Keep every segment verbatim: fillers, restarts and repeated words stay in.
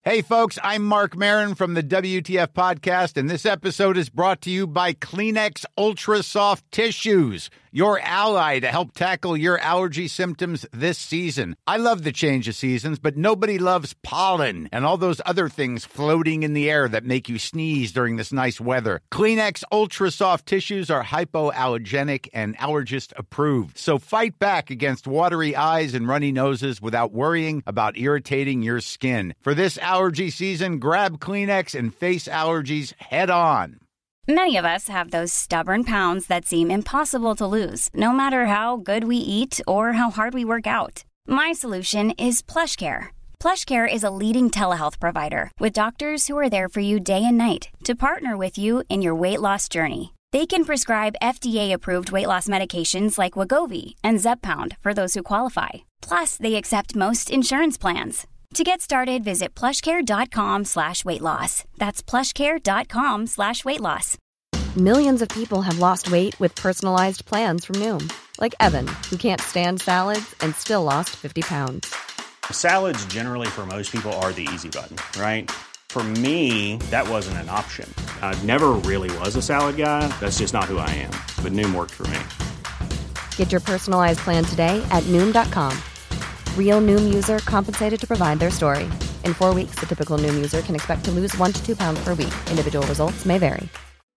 Hey folks, I'm Mark Maron from the W T F podcast, and this episode is brought to you by Kleenex Ultra Soft Tissues, your ally to help tackle your allergy symptoms this season. I love the change of seasons, but nobody loves pollen and all those other things floating in the air that make you sneeze during this nice weather. Kleenex Ultra Soft Tissues are hypoallergenic and allergist approved, so fight back against watery eyes and runny noses without worrying about irritating your skin. For this allergy season, grab Kleenex and face allergies head on. Many of us have those stubborn pounds that seem impossible to lose, no matter how good we eat or how hard we work out. My solution is PlushCare. PlushCare is a leading telehealth provider with doctors who are there for you day and night to partner with you in your weight loss journey. They can prescribe F D A-approved weight loss medications like Wegovy and Zepbound for those who qualify. Plus, they accept most insurance plans. To get started, visit plushcare.com slash weight loss. That's plushcare.com slash weight loss. Millions of people have lost weight with personalized plans from Noom. Like Evan, who can't stand salads and still lost fifty pounds. Salads generally for most people are the easy button, right? For me, that wasn't an option. I never really was a salad guy. That's just not who I am. But Noom worked for me. Get your personalized plan today at Noom dot com. Real Noom user compensated to provide their story. In four weeks, the typical Noom user can expect to lose one to two pounds per week. Individual results may vary.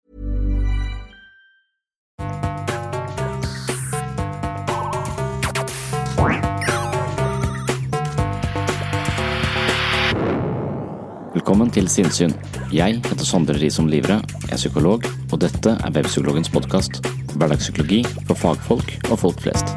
Velkommen til Sinnsyn. Jeg heter Sondre Risom Livre, jeg er psykolog, og dette er Webpsykologens podcast. Hverdagspsykologi for fagfolk og folk flest.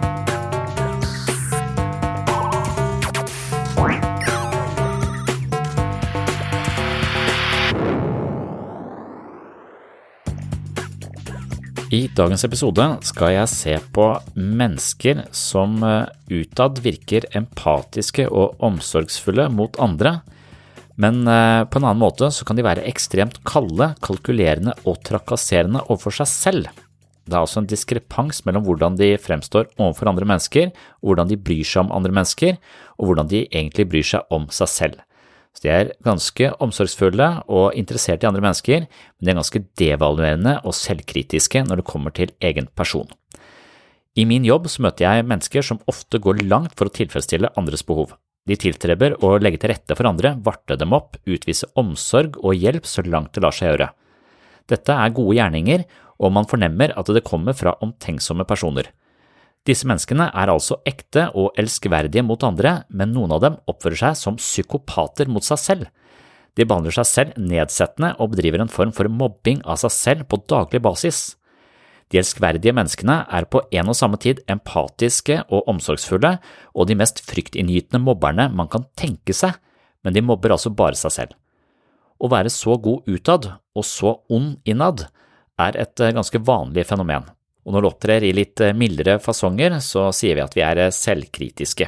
I dagens episode skal jeg se på mennesker som utad virker empatiske og omsorgsfulle mot andre, men på en annen måte så kan de være ekstremt kalde, kalkulerende og trakasserende overfor seg selv. Det er altså en diskrepans mellom hvordan de fremstår overfor andre mennesker, hvordan de bryr seg om andre mennesker, og hvordan de egentlig bryr seg om seg selv. Så de er ganske omsorgsfulle og interessert i andre mennesker, men de er ganske devaluerende og selvkritiske når det kommer til egen person. I min jobb så møter jeg mennesker som ofte går langt for å tilfredsstille andres behov. De tiltreber å legge til rette for andre, varte dem opp, utvise omsorg og hjelp så langt det lar seg gjøre. Dette er gode gjerninger, og man fornemmer at det kommer fra omtenksomme personer. Disse menneskene er altså ekte og elskverdige mot andre, men noen av dem oppfører seg som psykopater mot seg selv. De behandler seg selv nedsettende og bedriver en form for mobbing av seg selv på daglig basis. De elskverdige menneskene er på en og samme tid empatiske og omsorgsfulle, og de mest fryktinngytende mobberne man kan tenke seg, men de mobber altså bare seg selv. Å være så god utad og så ond innad er et ganske vanlig fenomen. Og når det opptrer i litt mildere fasonger, så sier vi at vi er selvkritiske.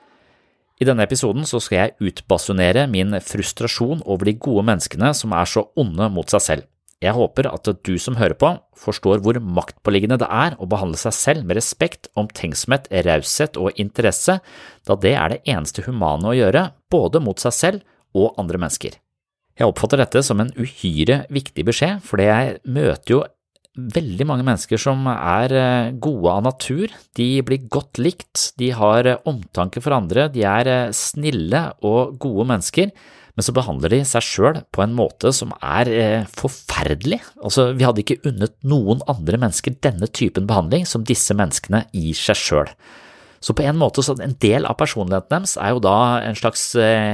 I denne episoden så skal jeg utbasunere min frustrasjon over de gode menneskene som er så onde mot seg selv. Jeg håper at du som hører på forstår hvor maktpåliggende det er å behandle seg selv med respekt, omtenksomhet, raushet og interesse, da det er det eneste humane å gjøre, både mot seg selv og andre mennesker. Jeg oppfatter dette som en uhyre viktig beskjed, for jeg møter jo veldig mange mennesker som er gode av natur, de blir godt likt, de har omtanke for andre, de er snille og gode mennesker, men så behandler de seg selv på en måte som er forferdelig. Altså, vi hadde ikke unnet noen andre mennesker denne typen behandling som disse menneskene gir seg selv. Så på en måte, så en del av personligheten deres er jo da en slags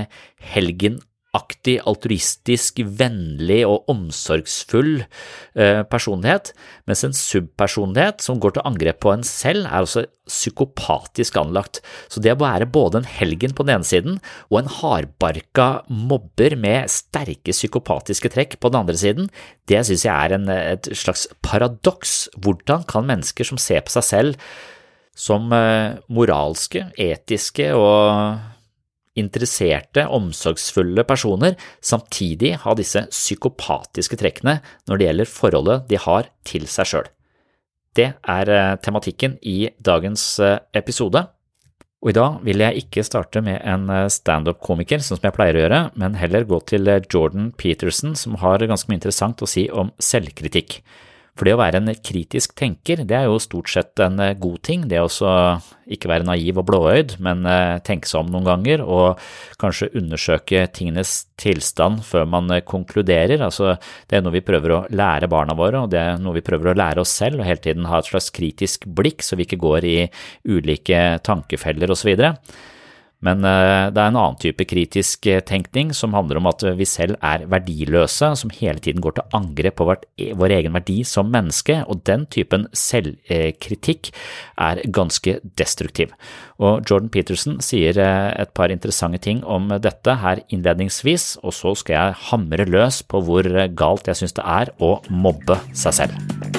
helgen aktig, altruistisk, vennlig og omsorgsfull eh, personlighet, mens en subpersonlighet som går til angrep på en selv er også psykopatisk anlagt. Så det å være både en helgen på den ene siden og en hardbarka mobber med sterke psykopatiske trekk på den andre siden, det synes jeg er en, et slags paradoks. Hvordan kan mennesker som ser på seg selv som eh, moralske, etiske og interesserte, omsorgsfulle personer samtidig ha disse psykopatiske trekkene når det gjelder forholdet de har til seg selv. Det er tematikken i dagens episode. Og I dag vil jeg ikke starte med en stand-up-komiker, sånn som jeg pleier å gjøre, men heller gå til Jordan Peterson, som har ganske mye interessant å si om selvkritikk. For det å være en kritisk tenker, det er jo stort sett en god ting, det å også ikke være naiv og blåøyd, men tenke seg om noen ganger, og kanskje undersøke tingenes tilstand før man konkluderer. Altså, det er noe vi prøver å lære barna våre, og det er noe vi prøver å lære oss selv, og hele tiden ha et slags kritisk blikk, så vi ikke går I ulike tankefeller og så videre. Men det er en annen type kritisk tenkning som handler om at vi selv er verdiløse, som hele tiden går til angrep på vårt, vår egen verdi som menneske, og den typen selvkritikk er ganske destruktiv. Og Jordan Peterson sier et par interessante ting om dette her innledningsvis, og så skal jeg hamre løs på hvor galt jeg synes det er å mobbe seg selv.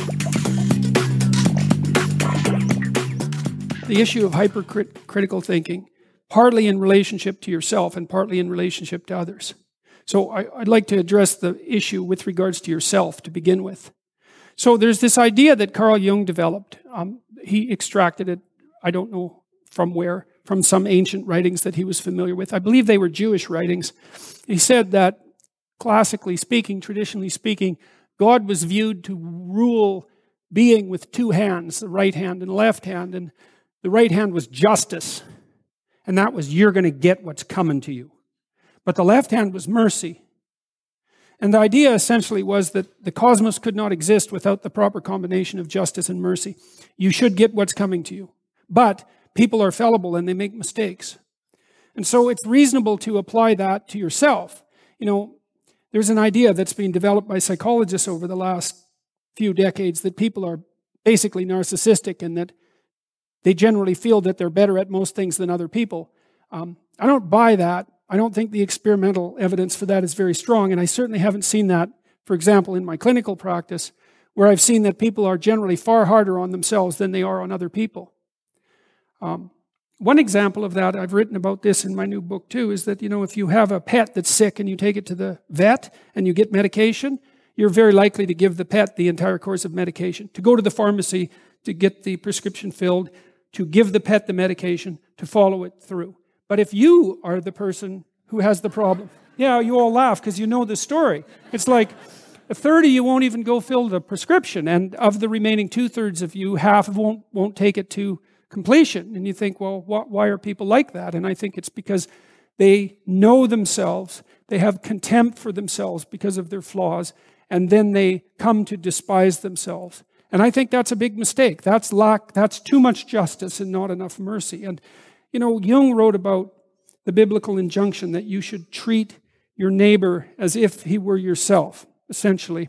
The issue of hypercritical thinking, partly in relationship to yourself and partly in relationship to others. So I, I'd like to address the issue with regards to yourself to begin with. So there's this idea that Carl Jung developed. Um, he extracted it, I don't know from where, from some ancient writings that he was familiar with. I believe they were Jewish writings. He said that, classically speaking, traditionally speaking, God was viewed to rule being with two hands, the right hand and left hand, and the right hand was justice. And that was, you're going to get what's coming to you. But the left hand was mercy. And the idea essentially was that the cosmos could not exist without the proper combination of justice and mercy. You should get what's coming to you. But people are fallible and they make mistakes. And so it's reasonable to apply that to yourself. You know, there's an idea that's been developed by psychologists over the last few decades that people are basically narcissistic and that they generally feel that they're better at most things than other people. Um, I don't buy that. I don't think the experimental evidence for that is very strong, and I certainly haven't seen that, for example, in my clinical practice, where I've seen that people are generally far harder on themselves than they are on other people. Um, one example of that, I've written about this in my new book too, is that, you know, if you have a pet that's sick and you take it to the vet and you get medication, you're very likely to give the pet the entire course of medication, to go to the pharmacy to get the prescription filled, to give the pet the medication, to follow it through. But if you are the person who has the problem, yeah, you all laugh because you know the story. It's like a third of you won't even go fill the prescription, and of the remaining two-thirds of you, half won't won't take it to completion. And you think, well, wh- why are people like that? And I think it's because they know themselves, they have contempt for themselves because of their flaws, and then they come to despise themselves. And I think that's a big mistake. That's lack, that's too much justice and not enough mercy. And, you know, Jung wrote about the biblical injunction that you should treat your neighbor as if he were yourself, essentially.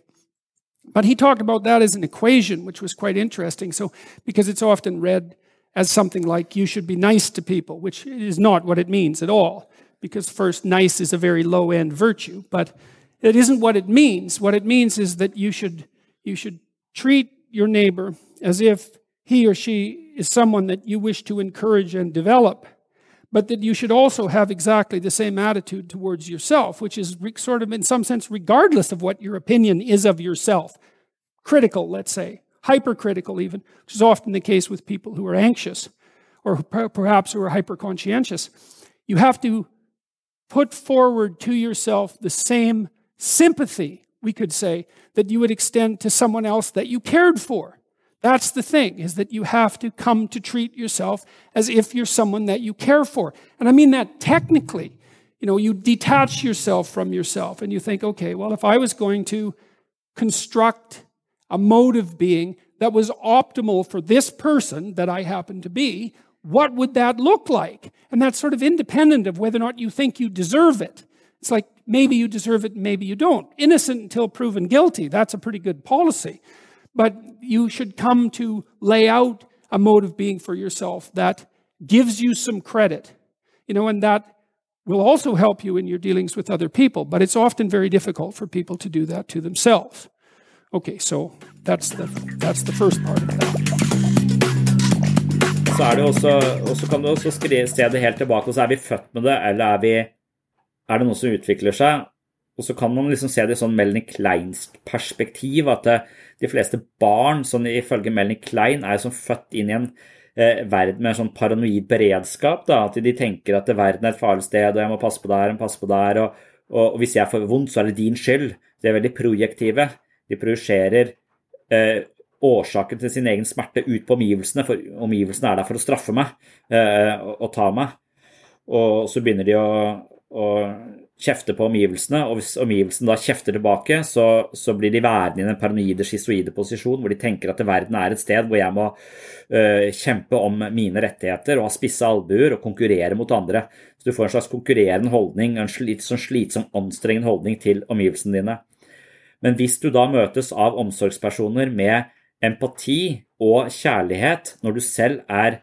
But he talked about that as an equation, which was quite interesting. So, because it's often read as something like you should be nice to people, which is not what it means at all. Because first, nice is a very low-end virtue, but it isn't what it means. What it means is that you should you should treat your neighbor as if he or she is someone that you wish to encourage and develop, but that you should also have exactly the same attitude towards yourself, which is re- sort of in some sense regardless of what your opinion is of yourself. Critical, let's say, hypercritical even, which is often the case with people who are anxious or per- perhaps who are hyperconscientious. You have to put forward to yourself the same sympathy, we could say, that you would extend to someone else that you cared for. That's the thing, is that you have to come to treat yourself as if you're someone that you care for. And I mean that technically. You know, you detach yourself from yourself and you think, okay, well, if I was going to construct a mode of being that was optimal for this person that I happen to be, what would that look like? And that's sort of independent of whether or not you think you deserve it. It's like, maybe you deserve it, maybe you don't. Innocent until proven guilty. That's a pretty good policy. But you should come to lay out a mode of being for yourself that gives you some credit. You know, and that will also help you in your dealings with other people. But it's often very difficult for people to do that to themselves. Okay, so that's the, that's the first part of that. Så er det også, og så kan du også skrive, se det helt tilbake, og så er vi født med det, eller er vi er det noe som utvikler seg, og så kan man liksom se det i sånn Melanie Kleinsk perspektiv, at de fleste barn, sånn ifølge Melanie Klein, er som født inn i en eh, verden med en sånn paranoid beredskap, da, at de tenker at verden er et farlig sted, og jeg må passe på der, jeg må passe på der, og, og, og hvis jeg får vondt, så er det din skyld. De er veldig projektive. De projiserer eh, årsaken til sin egen smerte ut på omgivelsene, for omgivelsene er der for å straffe meg eh, og, og ta meg. Og så begynner de å, å kjefte på omgivelsene, og hvis omgivelsen da kjefter tilbake, så, så blir de værende i en paranoide, schizoide posisjon, hvor de tenker at verden er et sted hvor jeg må uh, kjempe om mine rettigheter, og ha spisse albuer, og konkurrere mot andre. Så du får en slags konkurrerende holdning, en slit, sånn slitsom, anstrengende holdning til omgivelsene dine. Men hvis du da møtes av omsorgspersoner med empati og kjærlighet, når du selv er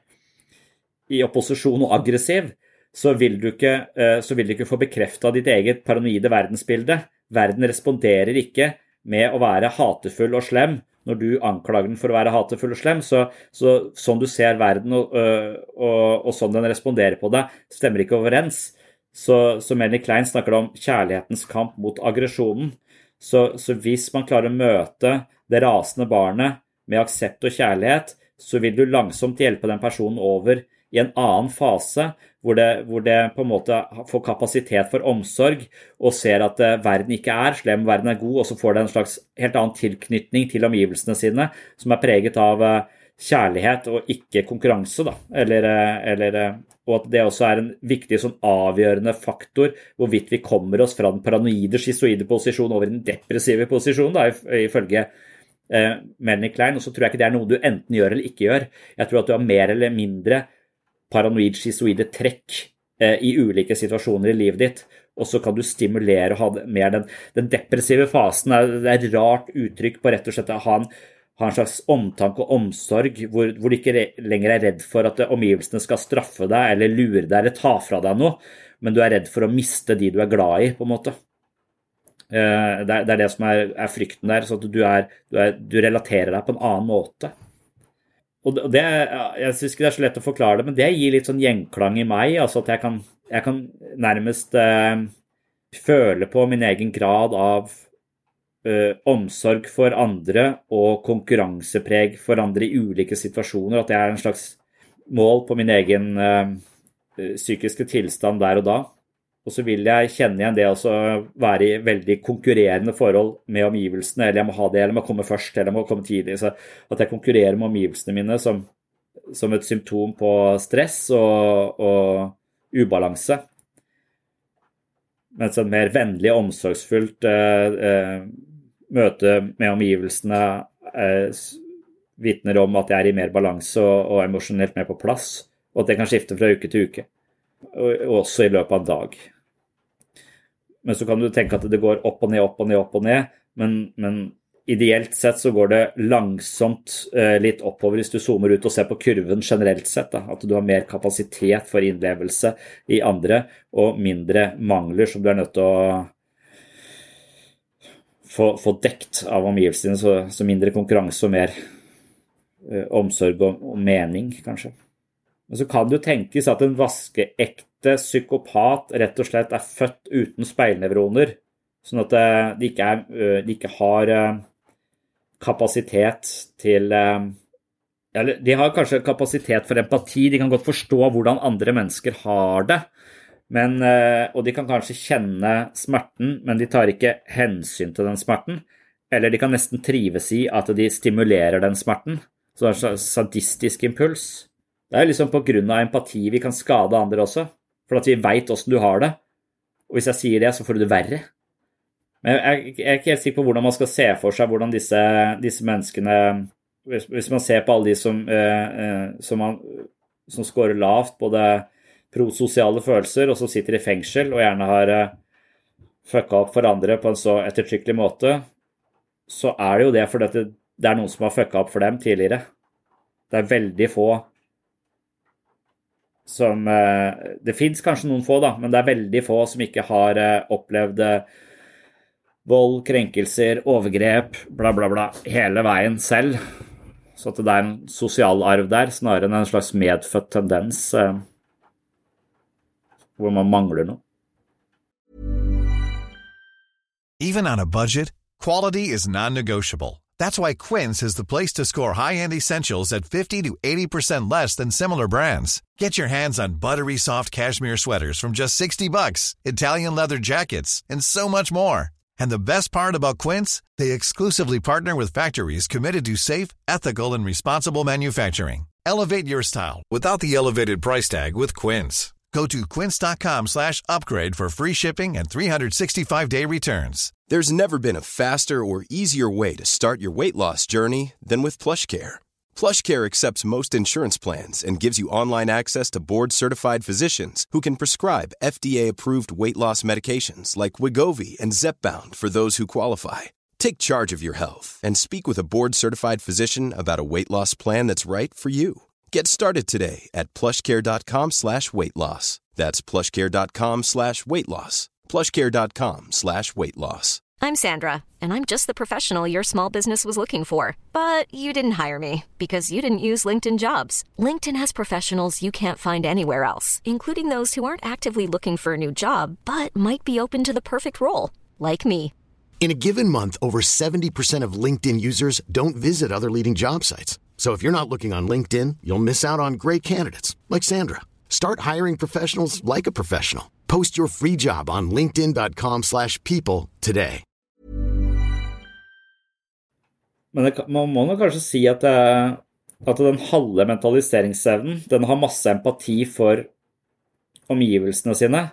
i opposisjon og aggressiv, så vil du ikke, så vil du ikke få bekreftet ditt eget paranoide verdensbilde. Verden responderer ikke med å være hatefull og slem når du anklager den for å være hatefull og slem. Så, så sånn du ser verden og, og, og sånn den responderer på det, stemmer ikke overens. Så, så Melanie Klein snakker om kjærlighetens kamp mot aggresjonen. Så, så hvis man klarer å møte det rasende barnet med aksept og kjærlighet, så vil du langsomt hjelpe den personen over i en annen fase, hvor det, hvor det på en måte får kapasitet for omsorg, og ser at uh, verden ikke er slem, verden er god, og så får det en slags helt annen tilknytning til omgivelsene sine, som er preget av uh, kjærlighet og ikke konkurranse, da. Eller, uh, eller, uh, og at det også er en viktig sånn avgjørende faktor, hvorvidt vi kommer oss fra den paranoide, schizoide posisjon over den depressive posisjon, da, ifølge uh, Melanie Klein, og så tror jeg ikke det er noe du enten gjør eller ikke gjør. Jeg tror at du har mer eller mindre paranoid, schizoide trekk eh, i ulike situasjoner i livet ditt, og så kan du stimulere og ha mer den, den depressive fasen. Det er et rart uttrykk på rett og slett å ha en, ha en slags omtanke og omsorg, hvor, hvor du ikke lenger er redd for at omgivelsene skal straffe deg, eller lure deg, eller ta fra deg noe, men du er redd for å miste de du er glad i, på en måte. Eh, det, er, det er det som er, er frykten der, så at du, er, du, er, du relaterer deg på en annen måte. Og det, jeg synes ikke det er så lett å forklare det, men det gir litt sånn gjenklang i meg, altså at jeg kan, jeg kan nærmest eh, føle på min egen grad av eh, omsorg for andre og konkurransepreg for andre i ulike situasjoner, at jeg er en slags mål på min egen eh, psykiske tilstand der og da. Og så vil jeg kjenne igjen det å være i veldig konkurrerende forhold med omgivelsene, eller jeg må ha det, eller jeg må komme først, eller jeg må komme tidlig. Så at jeg konkurrerer med omgivelsene mine som, som et symptom på stress og, og ubalanse. Mens et mer vennlig, omsorgsfullt eh, eh, møte med omgivelsene eh, vitner om at jeg er i mer balanse og, og emosjonelt mer på plass, og at det kan skifte fra uke til uke. Og også i løpet av en dag. Men så kan du tenke at det går opp og ned, opp og ned, opp og ned, men, men ideelt sett så går det langsomt eh, litt oppover hvis du zoomer ut og ser på kurven generelt sett, da. At du har mer kapasitet for innlevelse i andre, og mindre mangler som du er nødt til å få, få dekt av omgivelsene, så, så mindre konkurranse og mer eh, omsorg og, og mening, kanskje. Men så kan det jo tenkes at en vaskeekte psykopat rett og slett er født uten speilnevroner, sånn at de ikke, er, de ikke har kapasitet til, eller de har kanskje kapasitet for empati, de kan godt forstå hvordan andre mennesker har det, men, og de kan kanskje kjenne smerten, men de tar ikke hensyn til den smerten, eller de kan nesten trives i at de stimulerer den smerten, så det er en sadistisk impuls. Det er liksom på grunn av empati vi kan skade andre også, for at vi vet hvordan du har det. Og hvis jeg sier det, så får du det verre. Men jeg, jeg er ikke helt sikker på hvordan man skal se for seg hvordan disse, disse menneskene, hvis, hvis man ser på alle de som, eh, som, man, som scorer lavt, både prososiale følelser, og som sitter i fengsel, og gjerne har eh, fucket opp for andre på en så ettertrykkelig måte, så er det jo det fordi det, det er noen som har fucket opp for dem tidligere. Det er veldig få som, det finnes kanskje noen få da, men det er veldig få som ikke har opplevd vold, krenkelser, overgrep, bla bla bla, hele veien selv. Så at det er en sosial arv der, snarere enn en slags medfødt tendens hvor man mangler noe. Even on a budget, quality is non-negotiable. That's why Quince is the place to score high-end essentials at fifty to eighty percent less than similar brands. Get your hands on buttery soft cashmere sweaters from just sixty bucks, Italian leather jackets, and so much more. And the best part about Quince, they exclusively partner with factories committed to safe, ethical, and responsible manufacturing. Elevate your style without the elevated price tag with Quince. Go to quince.com slash upgrade for free shipping and three sixty-five day returns. There's never been a faster or easier way to start your weight loss journey than with PlushCare. PlushCare accepts most insurance plans and gives you online access to board-certified physicians who can prescribe F D A-approved weight loss medications like Wegovy and Zepbound for those who qualify. Take charge of your health and speak with a board-certified physician about a weight loss plan that's right for you. Get started today at plushcare.com slash weight loss. That's plushcare.com slash weight loss. plushcare.com slash weight loss. I'm Sandra, and I'm just the professional your small business was looking for. But you didn't hire me because you didn't use LinkedIn Jobs. LinkedIn has professionals you can't find anywhere else, including those who aren't actively looking for a new job, but might be open to the perfect role, like me. In a given month, over seventy percent of LinkedIn users don't visit other leading job sites. So if you're not looking on LinkedIn, you'll miss out on great candidates like Sandra. Start hiring professionals like a professional. Post your free job on linkedin.com slash people today. Men det, man må nok kanskje si at, det, at den halve mentaliseringsevnen, den har masse empati for omgivelsene sine.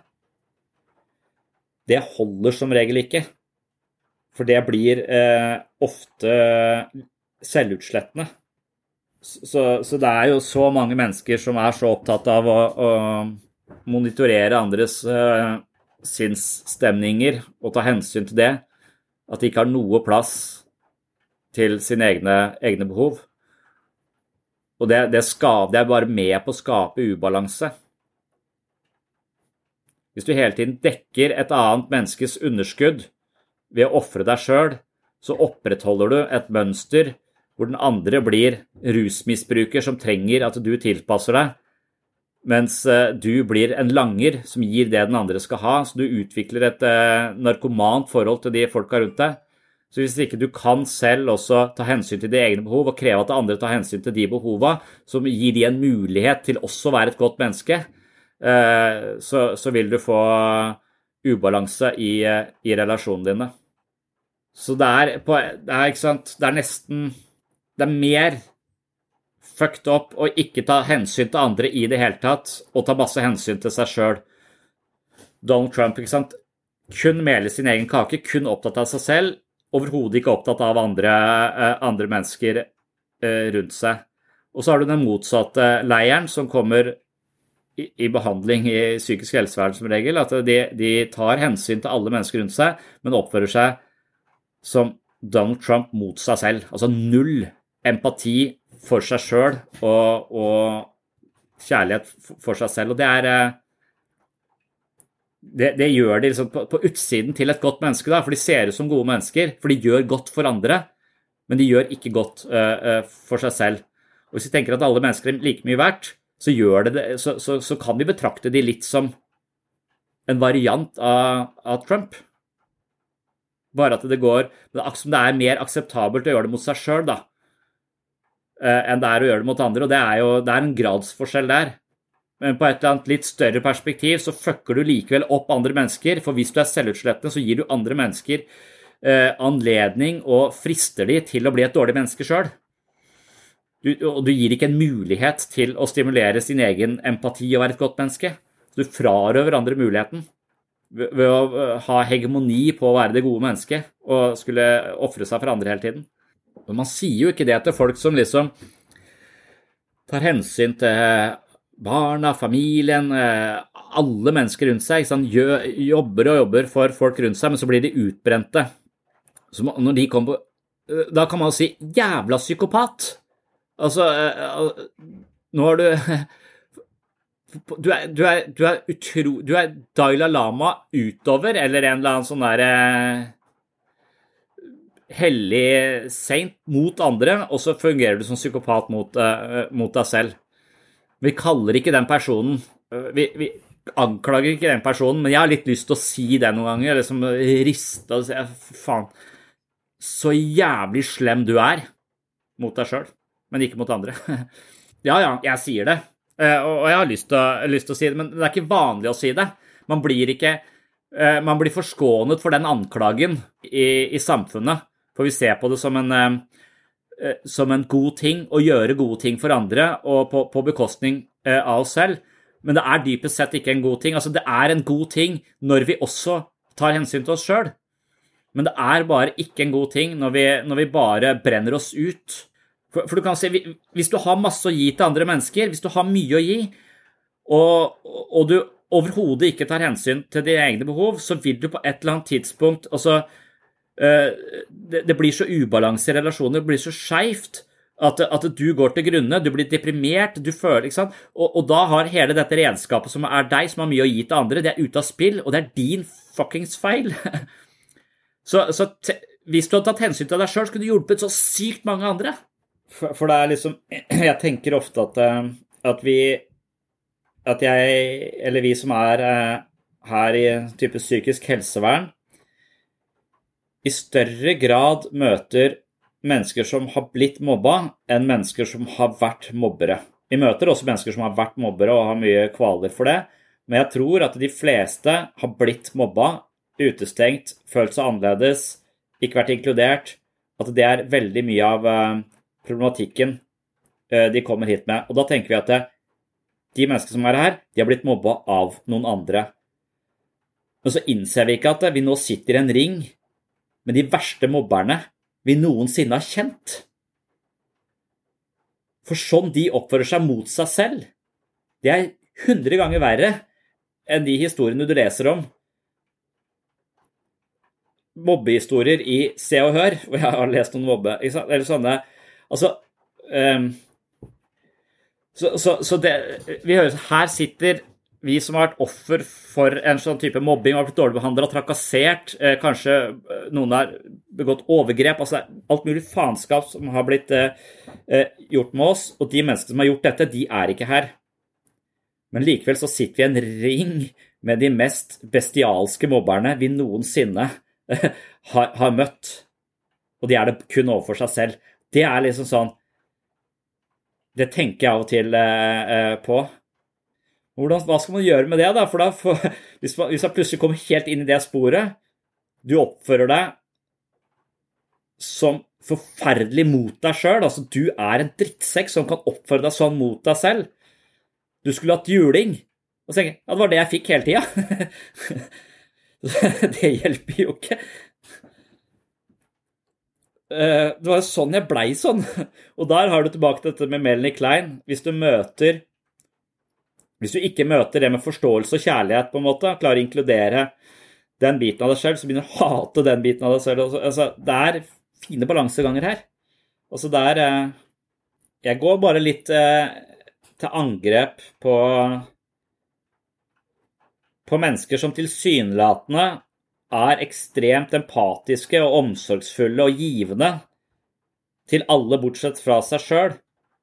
Det holder som regel ikke. For det blir eh, ofte selvutslettende. Så, så det er jo så mange mennesker som er så opptatt av å, å monitorere andres eh, sinnsstemninger og ta hensyn til det, at de ikke har noe plass til sine egne, egne behov. Og det, det, skaper, det er bare med på å skape ubalanse. Hvis du hele tiden dekker et annet menneskes underskudd ved å offre deg selv, så opprettholder du et mønster hvor den andre blir rusmisbruker som trenger at du tilpasser deg, mens du blir en langer som gir det den andre skal ha, så du utvikler et eh, narkomant forhold til de folka rundt deg. Så hvis ikke du kan selv også ta hensyn til de egne behov og kreve at andre tar hensyn til de behovene, som gir de en mulighet til også å være et godt menneske, eh, så, så vil du få ubalanse i, i relasjonen dine. Så det er, på, det er, ikke sant, det er nesten, det er mer fucked up å ikke ta hensyn til andre i det hele tatt, og ta masse hensyn til seg selv. Donald Trump, ikke sant, kun meler sin egen kake, kun opptatt av seg selv, overhodet ikke opptatt av andre, andre mennesker rundt seg. Og så har du den motsatte leiren som kommer i, i behandling i psykisk helsevern som regel, at de, de tar hensyn til alle mennesker rundt seg, men oppfører seg som Donald Trump mot seg selv. Altså null empati for seg selv og, og kjærlighet for seg selv. Og det er... Det, det gjør de liksom på, på utsiden til et godt menneske da, for de ser ut som gode mennesker, for de gjør godt for andre, men de gjør ikke godt uh, uh, for seg selv. Og hvis vi tenker at alle mennesker er like mye verdt, så, gjør det det, så, så, så kan vi betrakte de litt som en variant av, av Trump. Bare at det går, det er, det er mer akseptabelt å gjøre det mot seg selv da, uh, enn det er å gjøre det mot andre, og det er jo det er en gradsforskjell der. Men på et eller annet litt større perspektiv så fucker du likevel opp andre mennesker, for hvis du er selvutslettende så gir du andre mennesker eh, anledning og frister de til å bli et dårlig menneske selv. Du, og du gir ikke en mulighet til å stimulere sin egen empati og være et godt menneske. Du frarøver andre muligheten ved, ved å ha hegemoni på å være det gode mennesket og skulle offre seg for andre hele tiden. Men man sier jo ikke det til folk som liksom tar hensyn til barna, familien, alle mennesker rundt seg, ikke sant? Jobber og jobber for folk rundt seg, men så blir de utbrente. Så når de kommer på, da kan man si, jævla psykopat. Altså, nå har du, du er, du er, du er utro, du er Dalai Lama utover, eller en eller annen sånn der hellig saint mot andre, og så fungerer du som psykopat mot, mot deg selv. Vi kaller ikke den personen, vi, vi anklager ikke den personen, men jeg har litt lyst til å si det noen ganger, eller som riste og si, faen, så jævlig slem du er mot deg selv, men ikke mot andre. Ja, ja, jeg sier det, og jeg har lyst til, å, lyst til å si det, men det er ikke vanlig å si det. Man blir ikke, man blir forskånet for den anklagen i, i samfunnet, for vi ser på det som en, som en god ting å gjøre gode ting for andre, og på, på bekostning av oss selv. Men det er dypest sett ikke en god ting. Altså, det er en god ting når vi også tar hensyn til oss selv. Men det er bare ikke en god ting når vi, når vi bare brenner oss ut. For, for du kan si, hvis du har masse å gi til andre mennesker, hvis du har mye å gi, og, og du overhodet ikke tar hensyn til dine egne behov, så vil du på et eller annet tidspunkt, altså, uh, det, det blir så ubalanse i relasjoner, det blir så skjevt, at, at du går til grunne, du blir deprimert, du føler, ikke sant? Og, og da har hele dette redskapet som er deg, som har mye å gi til andre, det er ute av spill, og det er din fuckings feil. Så, så te, hvis du hadde tatt hensyn til deg selv, skulle du hjulpet så sykt mange andre. For, for det er liksom, jeg tenker ofte at, at vi, at jeg, eller vi som er her i type psykisk helsevern, i større grad møter mennesker som har blitt mobba enn mennesker som har vært mobbere. Vi møter også mennesker som har vært mobbere og har mye kvaler for det, men jeg tror at de fleste har blitt mobba, utestengt, følt seg annerledes, ikke vært inkludert, at det er veldig mye av problematikken de kommer hit med. Og da tenker vi at det, de mennesker som er her, de har blitt mobba av noen andre. Og så innser vi ikke at vi nå sitter i en ring med de verste mobberne vi noensinne har kjent. For sånn de oppfører seg mot seg selv, det er hundre ganger verre enn de historiene du leser om. Mobbehistorier i Se og Hør, hvor jeg har lest noen mobbe, eller sånne, altså, um, så, så, så det, vi hører, her sitter vi som har vært offer for en sånn type mobbing, har blitt dårlig behandlet, trakassert, eh, kanskje noen har begått overgrep, altså alt mulig faenskap som har blitt eh, gjort med oss, og de mennesker som har gjort dette, de er ikke her. Men likevel så sitter vi i en ring med de mest bestialske mobberne vi noensinne eh, har, har møtt, og de er det kun overfor seg selv. Det er liksom sånn, det tenker jeg av og til eh, på. Hvordan, hva skal man gjøre med det da? For da for, hvis, man, hvis man plutselig kommer helt inn i det sporet, du oppfører deg som forferdelig mot deg selv, altså du er en drittsekk som kan oppføre deg sånn mot deg selv. Du skulle hatt juling, og så tenker jeg, ja, det var det jeg fikk hele tiden. Det hjelper jo ikke. Det var sånn jeg ble sånn. Og der har du tilbake til dette med Melanie Klein. Hvis du møter Hvis du ikke møter det med forståelse og kjærlighet på en måte, klarer å inkludere den biten av deg selv, så begynner du å hate den biten av deg selv. Altså, det er fine balanseganger her. Altså, det er, jeg går bare litt eh, til angrep på, på mennesker som tilsynelatende er ekstremt empatiske og omsorgsfulle og givende til alle bortsett fra seg selv.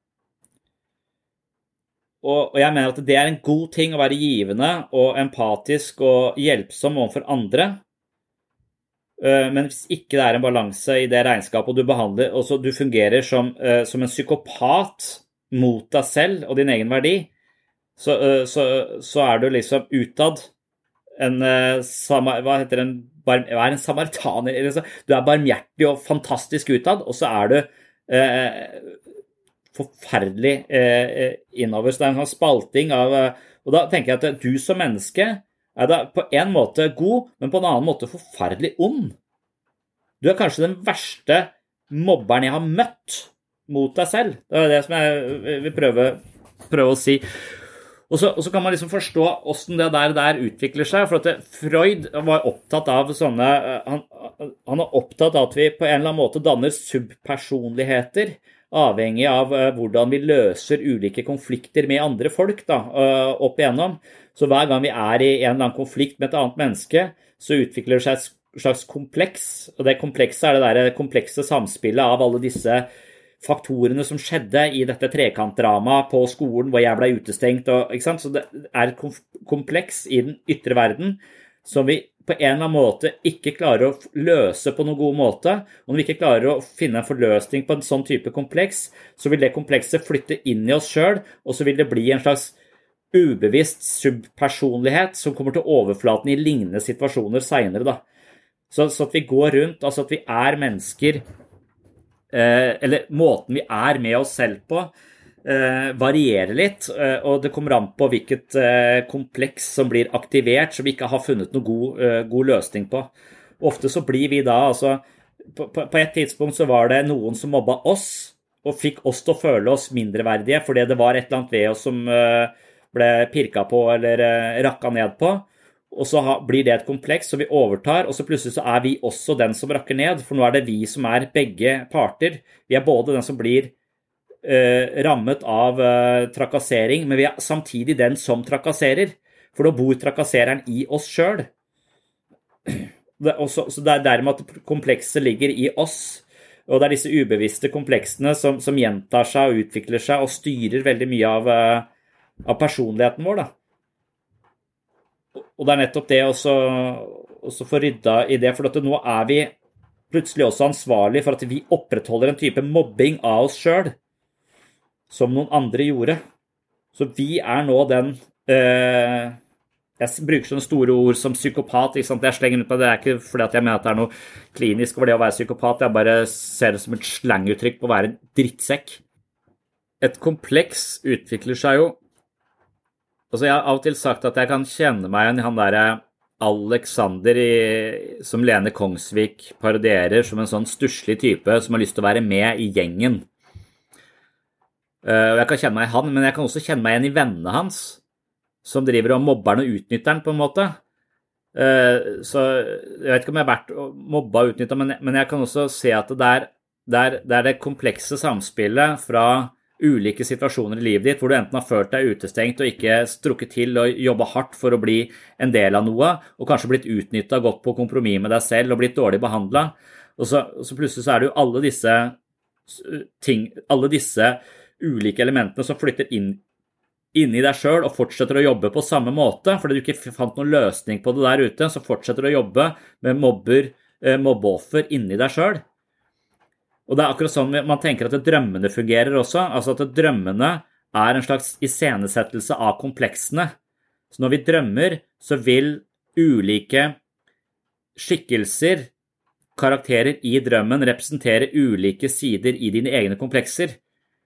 Og jeg mener at det er en god ting å være givende og empatisk og hjelpsom overfor andre. Men hvis ikke det er en balanse i det regnskapet, og du behandler, og så du fungerer som, som en psykopat mot deg selv og din egen verdi, så, så, så er du liksom utad en, hva heter en, hva er en samaritaner? Du er barmhjertig og fantastisk utad, og så er du eh, forferdelig eh, innover. Så det er en sånn spalting av, og da tenker jeg at du som menneske er da på en måte god, men på en annen måte forferdelig ond. Du er kanskje den verste mobberen jeg har møtt mot deg selv. Det er det som jeg vil prøve, prøve å si. Og så, og så kan man liksom forstå hvordan det der, der utvikler seg, for at det, Freud var opptatt av sånne, han, han er opptatt av at vi på en eller annen måte danner subpersonligheter, avhengig av uh, hvordan vi løser ulike konflikter med andre folk da, uh, opp igjennom. Så hver gang vi er i en eller annen konflikt med et annet menneske, så utvikler det seg et slags kompleks, og det komplekse er det der komplekse samspillet av alle disse faktorene som skjedde i dette trekantdramaet på skolen hvor jeg ble utestengt, og, ikke sant? Så det er et kompleks i den ytre verden som vi på en eller annen måte ikke klarer å løse på noen god måte, og når vi ikke klarer å finne en forløsning på en sånn type kompleks, så vil det komplekset flytte inn i oss selv, og så vil det bli en slags ubevisst subpersonlighet som kommer til overflaten i lignende situasjoner senere da. Så, så at vi går rundt, altså at vi er mennesker, eh, eller måten vi er med oss selv på, Uh, varierer litt, uh, og det kommer an på hvilket uh, kompleks som blir aktivert, som vi ikke har funnet noen god, uh, god løsning på. Ofte så blir vi da, altså, på, på, på et tidspunkt så var det noen som mobba oss, og fikk oss til å føle oss mindreverdige, fordi det var et eller annet ved oss som uh, ble pirket på, eller uh, rakket ned på, og så ha, blir det et kompleks som vi overtar, og så plutselig så er vi også den som rakker ned, for nå er det vi som er begge parter. Vi er både den som blir Uh, rammet av uh, trakassering, men vi er samtidig den som trakasserer, for da bor trakassereren i oss selv. Det, også, så det er dermed at komplekset ligger i oss, og det er disse ubevisste kompleksene som, som gjentar seg og utvikler seg og styrer veldig mye av, uh, av personligheten vår da. Og det er nettopp det også, også få rydda i det, for at nå er vi plutselig også ansvarlig for at vi opprettholder en type mobbing av oss selv, som noen andre gjorde. Så vi er nå den, øh, jeg bruker sånne store ord som psykopat, ikke sant? Jeg slenger ut på det, det er ikke fordi at jeg mener at det er noe klinisk over det å være psykopat, jeg bare ser det som et slanguttrykk på å være en drittsekk. Et kompleks utvikler seg jo, altså jeg har av og til sagt at jeg kan kjenne meg igjen i han der Alexander i, som Lene Kongsvik parodierer som en sånn stusslig type som har lyst til å være med i gjengen. Uh, og jeg kan kjenne meg i han, men jeg kan også kjenne meg igjen i vennene hans, som driver og mobber han og utnytter han på en måte. Uh, så jeg vet ikke om jeg har vært mobba og utnyttet, men, men jeg kan også se at det er, det, er, det er det komplekse samspillet fra ulike situasjoner i livet ditt, hvor du enten har følt deg utestengt og ikke strukket til og jobbet hardt for å bli en del av noe, og kanskje blitt utnyttet, gått på kompromiss med deg selv og blitt dårlig behandlet. Og så, så plutselig så er det jo alle disse ting, alle disse ulike elementene som flytter inn, inn i deg selv og fortsetter å jobbe på samme måte, fordi du ikke fant noen løsning på det der ute, så fortsetter du å jobbe med mobber, eh, mobbeoffer inni deg selv. Og det er akkurat sånn man tenker at drømmene fungerer også, altså at drømmene er en slags iscenesettelse av kompleksene. Så når vi drømmer, så vil ulike skikkelser, karakterer i drømmen representere ulike sider i dine egne komplekser.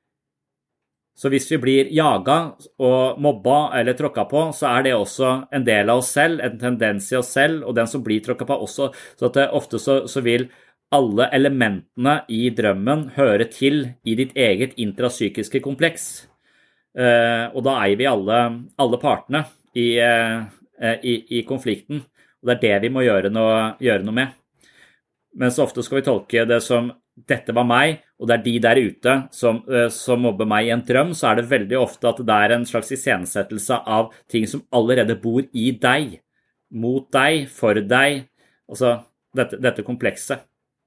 Så hvis vi blir jaget og mobba eller tråkket på, så er det også en del av oss selv, en tendens i oss selv, og den som blir tråkket på også. Så at det, ofte så, så vil alle elementene i drømmen høre til i ditt eget intrapsykiske kompleks. Uh, og da eier vi alle, alle partene i, uh, i, i konflikten, og det er det vi må gjøre noe, gjøre noe med. Men så ofte skal vi tolke det som dette var meg, og det er de der ute som, som mobber meg i en drøm, så er det veldig ofte at det er en slags iscenesettelse av ting som allerede bor i deg, mot deg, for deg, altså dette, dette komplekset.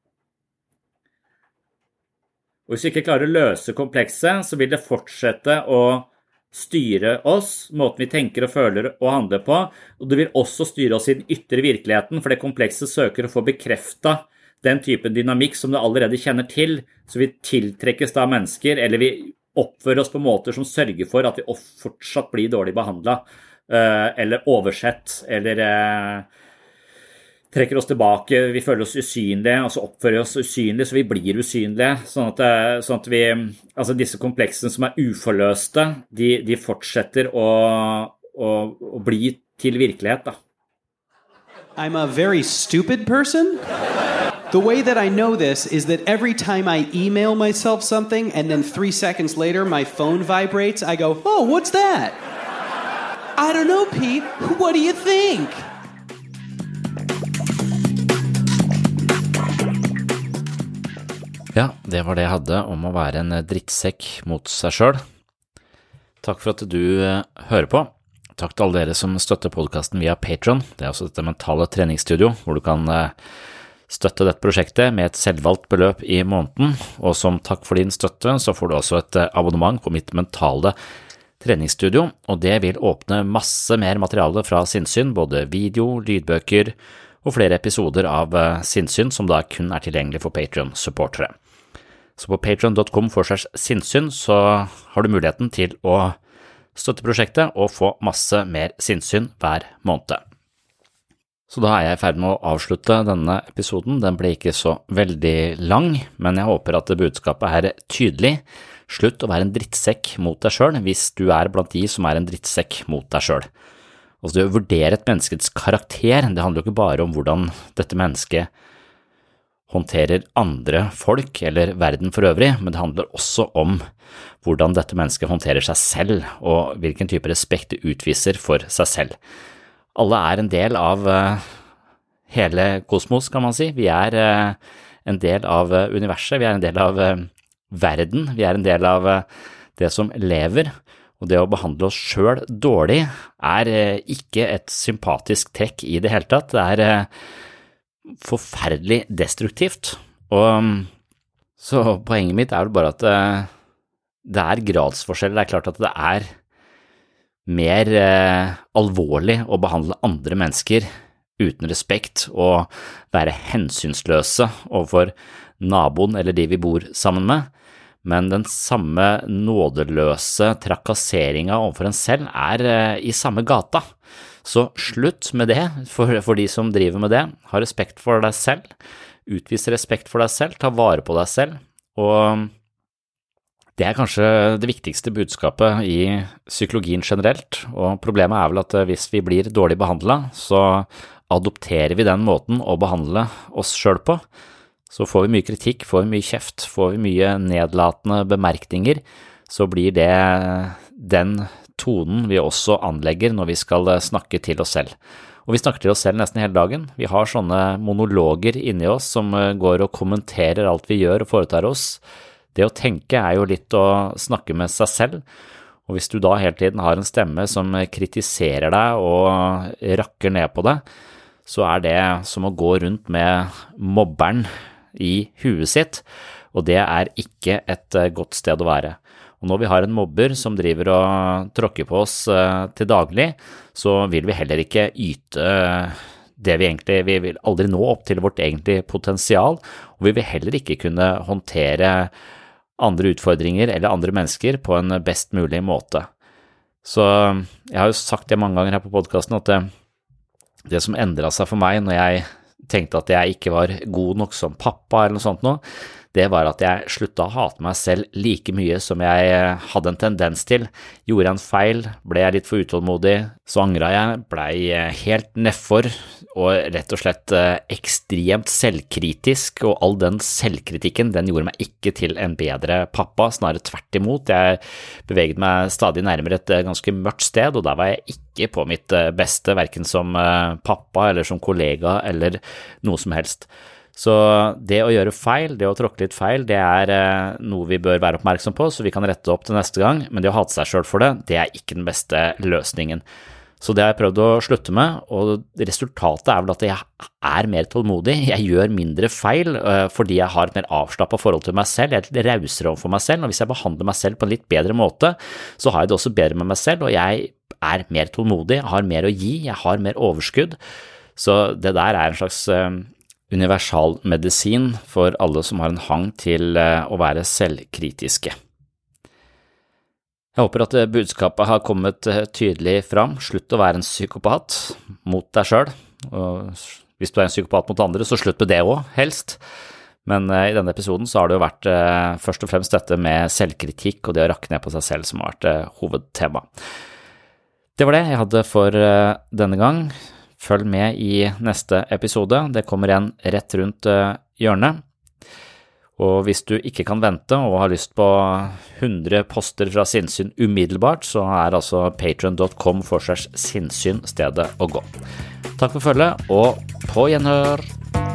Og hvis vi ikke klarer å løse komplekset, så vil det fortsette å styre oss, måten vi tenker og føler og handler på, og det vil også styre oss i den ytre virkeligheten, for det komplekset søker å få bekreftet den typen dynamikk som du allerede kjenner til, så vi tiltrekkes da mennesker, eller vi oppfører oss på måter som sørger for at vi fortsatt blir dårlig behandlet, eller oversett, eller trekker oss tilbake, vi føler oss usynlige, og så oppfører vi oss usynlige, så vi blir usynlige, sånn at, sånn at vi, altså disse kompleksene som er uforløste, de, de fortsetter å, å, å bli til virkelighet da. I'm a very stupid person. The way that I know this is that every time I email myself something and then three seconds later my phone vibrates, I go, oh, what's that? I don't know, Pete. What do you think? Ja, det var det jeg hadde om å være en drittsekk mot seg selv. Takk for at du hører på. Takk til alle dere som støtter podcasten via Patreon. Det er også dette mentale treningsstudio, hvor du kan støtte dette prosjektet med et selvvalgt beløp i måneden, og som takk for din støtte så får du også et abonnement på mitt mentale treningsstudio, og det vil åpne masse mer materiale fra sinnssyn, både video, lydbøker og flere episoder av Sinnsyn som da kun er tilgjengelig for Patreon-supportere. Så på patreon dot com slash sinnssyn så har du muligheten til å støtte prosjektet og få masse mer sinnssyn hver måned. Så da er jeg i ferd med å avslutte denne episoden. Den ble ikke så veldig lang, men jeg håper at budskapet er tydelig. Slutt å være en drittsekk mot deg selv hvis du er blant de som er en drittsekk mot deg selv. Altså det å vurdere et menneskets karakter, det handler jo ikke bare om hvordan dette mennesket håndterer andre folk eller verden for øvrig, men det handler også om hvordan dette mennesket håndterer seg selv og hvilken type respekt det utviser for seg selv. Alle er en del av hele kosmos, kan man si. Vi er en del av universet, vi er en del av verden, vi er en del av det som lever, og det å behandle oss selv dårlig er ikke et sympatisk trekk i det hele tatt. Det er forferdelig destruktivt, og så poenget mitt er vel bare at det er gradsforskjell. Det er klart at det er mer alvorlig å behandle andre mennesker uten respekt og være hensynsløse overfor naboen eller de vi bor sammen med, men den samme nådeløse trakasseringen overfor en selv er i samme gata. Så slutt med det for, for de som driver med det. Ha respekt for deg selv, utvis respekt for deg selv, ta vare på deg selv, og det er kanskje det viktigste budskapet i psykologien generelt, og problemet er vel at hvis vi blir dårlig behandlet, så adopterer vi den måten å behandle oss selv på. Så får vi mye kritikk, får vi mye kjeft, får vi mye nedlatende bemerkninger, så blir det den tonen vi også anlegger når vi skal snakke til oss selv. Og vi snakker til oss selv nesten hele dagen. Vi har sånne monologer inni oss som går og kommenterer alt vi gjør og foretar oss. Det å tenke er jo litt å snakke med seg selv, og hvis du da hele tiden har en stemme som kritiserer deg og rakker ned på deg, så er det som å gå rundt med mobberen i huet sitt, og det er ikke et godt sted å være. Og når vi har en mobber som driver og tråkker på oss til daglig, så vil vi heller ikke yte det vi egentlig, vi vil aldri nå opp til vårt egentlige potensial, og vi vil heller ikke kunne håndtere andre utfordringer eller andre mennesker på en best mulig måte. Så jeg har jo sagt det mange ganger her på podcasten at det, det som endret seg for meg når jeg tenkte at jeg ikke var god nok som pappa eller noe sånt nå, det var at jeg sluttet å hate meg selv like mye som jeg hadde en tendens til. Gjorde jeg en feil, ble jeg litt for utålmodig, så angret jeg, ble helt nedfor og rett og slett ekstremt selvkritisk, og all den selvkritikken, den gjorde meg ikke til en bedre pappa, snarere tvert imot. Jeg beveget meg stadig nærmere et ganske mørkt sted, og da var jeg ikke på mitt beste, hverken som pappa eller som kollega eller noe som helst. Så det å gjøre feil, det å tråkke litt feil, det er eh, noe vi bør være oppmerksom på, så vi kan rette opp til neste gang, men det å hate seg selv for det, det er ikke den beste løsningen. Så det har jeg prøvd å slutte med, og resultatet er vel at jeg er mer tålmodig, jeg gjør mindre feil eh, fordi jeg har et mer avslappet forhold til meg selv, jeg er litt rausere overfor meg selv, og hvis jeg behandler meg selv på en litt bedre måte, så har jeg det også bedre med meg selv, og jeg er mer tålmodig, jeg har mer å gi, jeg har mer overskudd, så det der er en slags eh, universalmedisin for alle som har en hang til å være selvkritiske. Jeg håper at budskapet har kommet tydelig fram. Slutt å være en psykopat mot deg selv. Og hvis du er en psykopat mot andre, så slutt med det også, helst. Men i denne episoden så har det jo vært først og fremst dette med selvkritikk og det å rakke ned på seg selv som har vært hovedtema. Det var det jeg hadde for denne gang. Følg med i neste episode, det kommer en rett rundt hjørnet. Og hvis du ikke kan vente og har lyst på hundre poster fra Sinnsyn umiddelbart, så er altså patreon dot com slash sinnssyn stedet å gå. Takk for følget, og på gjenhør!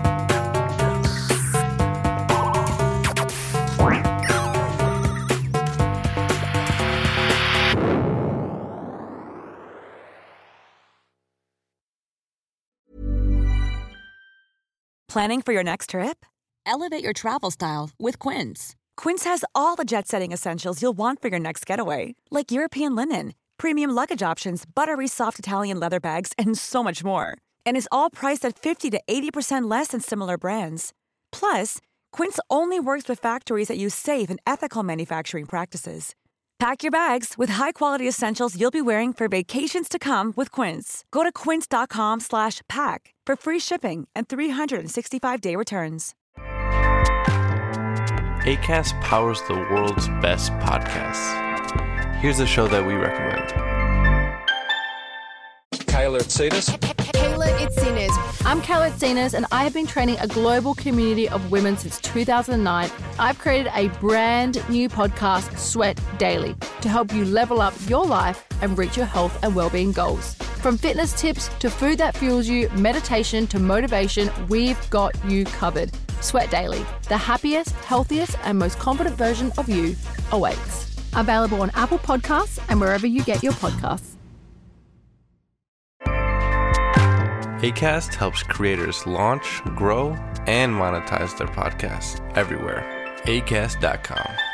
Planning for your next trip? Elevate your travel style with Quince. Quince has all the jet-setting essentials you'll want for your next getaway, like European linen, premium luggage options, buttery soft Italian leather bags, and so much more. And is all priced at fifty to eighty percent less than similar brands. Plus, Quince only works with factories that use safe and ethical manufacturing practices. Pack your bags with high-quality essentials you'll be wearing for vacations to come with Quince. Go to quince.com slash pack for free shipping and three sixty-five day returns. Acast powers the world's best podcasts. Here's a show that we recommend. Kayla Itsinas. Kayla Itsinas. I'm Kayla Itsinas, and I have been training a global community of women since two thousand nine. I've created a brand new podcast, Sweat Daily, to help you level up your life and reach your health and well-being goals. From fitness tips to food that fuels you, meditation to motivation, we've got you covered. Sweat Daily, the happiest, healthiest, and most confident version of you awaits. Available on Apple Podcasts and wherever you get your podcasts. Acast helps creators launch, grow, and monetize their podcasts everywhere. acast dot com.